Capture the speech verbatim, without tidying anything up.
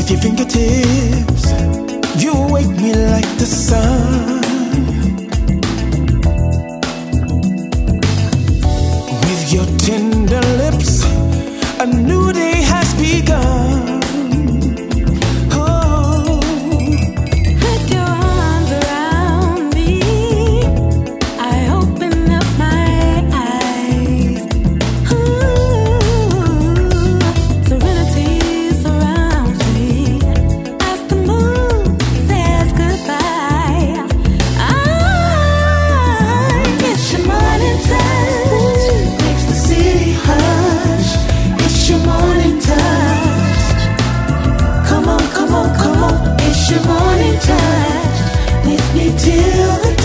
With your fingertips, you wake me like the sun. With your tender lips, a new day has begun. Oh, with your arms around me, I open up my eyes. Ooh, serenity surrounds me as the moon says goodbye. I it's your morning touch, makes the city hush. It's your morning touch. Come on, come on, come on. It's your morning touch. With me till the